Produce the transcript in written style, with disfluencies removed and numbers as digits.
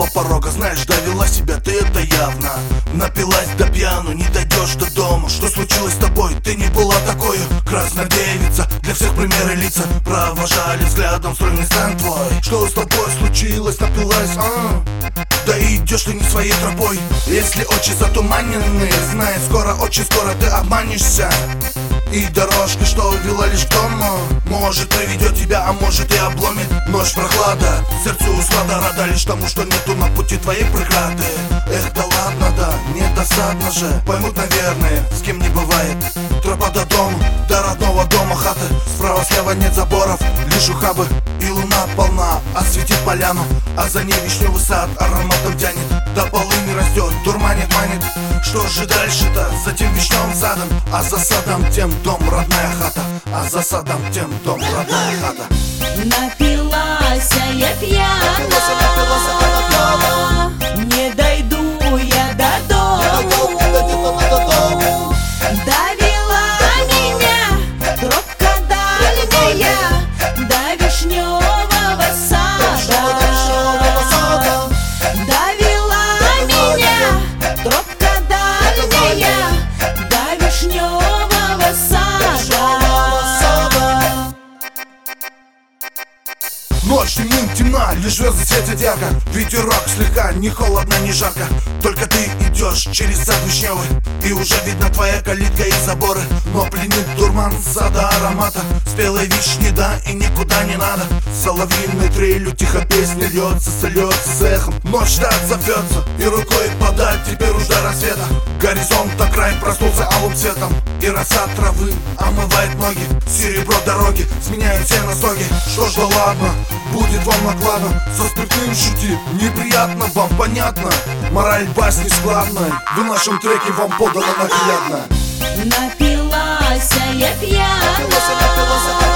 самого порога. Знаешь, довела себя ты это явно. Напилась до пьяну, не дойдешь до дома. Что случилось с тобой? Ты не была такой. Красная девица, для всех примеры лица. Провожали взглядом стройный стан твой. Что с тобой случилось? Напилась, да и идешь ты не своей тропой. Если очи затуманенные, знай, скоро, очень скоро ты обманешься. И дорожка, что вела лишь к дому, может приведет тебя, а может и обломит. Ночь прохлада, сердцу услада, рада лишь тому, что нету на пути твоей преграды. Эх, да ладно, да, не досадно же. Поймут, наверное, с кем не бывает. Тропа до дома, до родного дома хаты. Справа-слева нет заборов, лишь ухабы. И луна полна, осветит поляну. А за ней вишневый сад ароматом тянет. До полыни растет, дурманит, манит. Что же дальше-то за тем вишневым садом? А за садом тем дом, родная хата. А за садом тем дом, родная хата. Напилась я пьяна, не дойду я до дому. Довела меня тропка дальняя до вишневого сада. Довела меня тропка дальняя до вишневого сада. Ночь темна, лишь звезды светят ярко. Ветерок слегка, не холодно, не жарко. Только ты идешь через сад вишневый, и уже видна твоя калитка и заборы. Но пленит дурман сада аромата спелой вишни, да и никуда не надо. Соловьиной трелью тихо песня льется, сольется с эхом. Ночь так зовется, и рукой подать теперь уж до рассвета. Горизонта край проснулся алым цветом, и роса травы омывает ноги. Серебро дороги сменяют все на стоги. Что ж, да ладно, будет вам накладно. Со спиртным шутить неприятно, вам понятно. Мораль басни складная, в нашем треке вам подана наглядно. Напилась я пьяна,